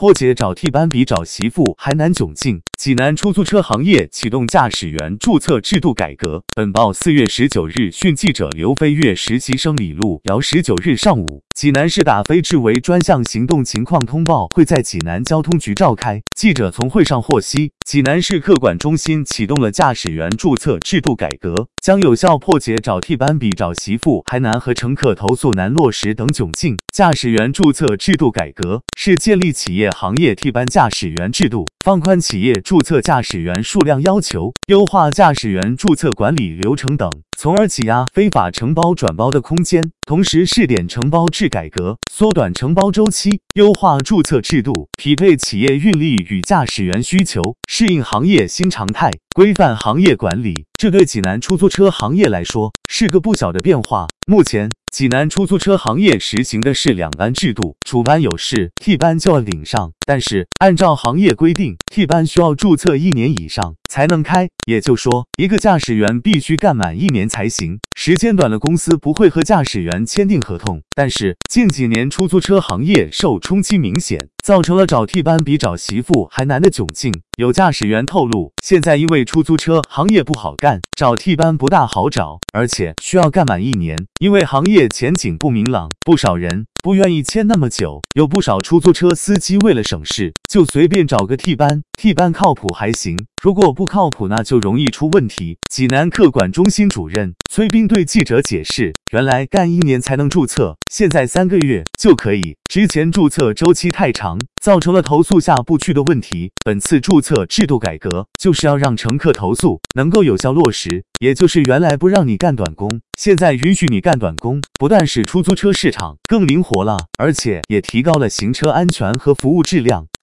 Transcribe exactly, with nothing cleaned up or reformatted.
破解找替班比找媳妇还难窘境，济南出租车行业启动驾驶员注册制度改革。本报四月十九日讯，记者刘飞跃，实习生李路遥。十九日上午，济南市打非治违专项行动情况通报会在济南交通局召开。记者从会上获悉，济南市客管中心启动了驾驶员注册制度改革，将有效破解找替班比找媳妇还难和乘客投诉难落实等窘境。驾驶员注册制度改革是建立企业行业替班驾驶员制度，放宽企业注册驾驶员数量要求，优化驾驶员注册管理流程等，从而挤压非法承包转包的空间。同时试点承包制改革，缩短承包周期，优化注册制度，匹配企业运力与驾驶员需求，适应行业新常态，规范行业管理。这对济南出租车行业来说是个不小的变化。目前，济南出租车行业实行的是两班制度，主班有事，替班就要领上。但是，按照行业规定，替班需要注册一年以上才能开，也就是说，一个驾驶员必须干满一年才行。时间短了，公司不会和驾驶员签订合同。但是，近几年出租车行业受冲击明显，造成了找替班比找媳妇还难的窘境。有驾驶员透露，现在因为出租车行业不好干，找替班不大好找，而且需要干满一年，因为行业前景不明朗，不少人不愿意签那么久。有不少出租车司机为了省事，就随便找个替班，替班靠谱还行，如果不靠谱，那就容易出问题。济南客管中心主任崔斌对记者解释，原来干一年才能注册，现在三个月就可以，之前注册周期太长，造成了投诉下不去的问题。本次注册制度改革就是要让乘客投诉能够有效落实，也就是原来不让你干短工，现在允许你干短工，不但使出租车市场更灵活了，而且也提高了行车安全和服务质量。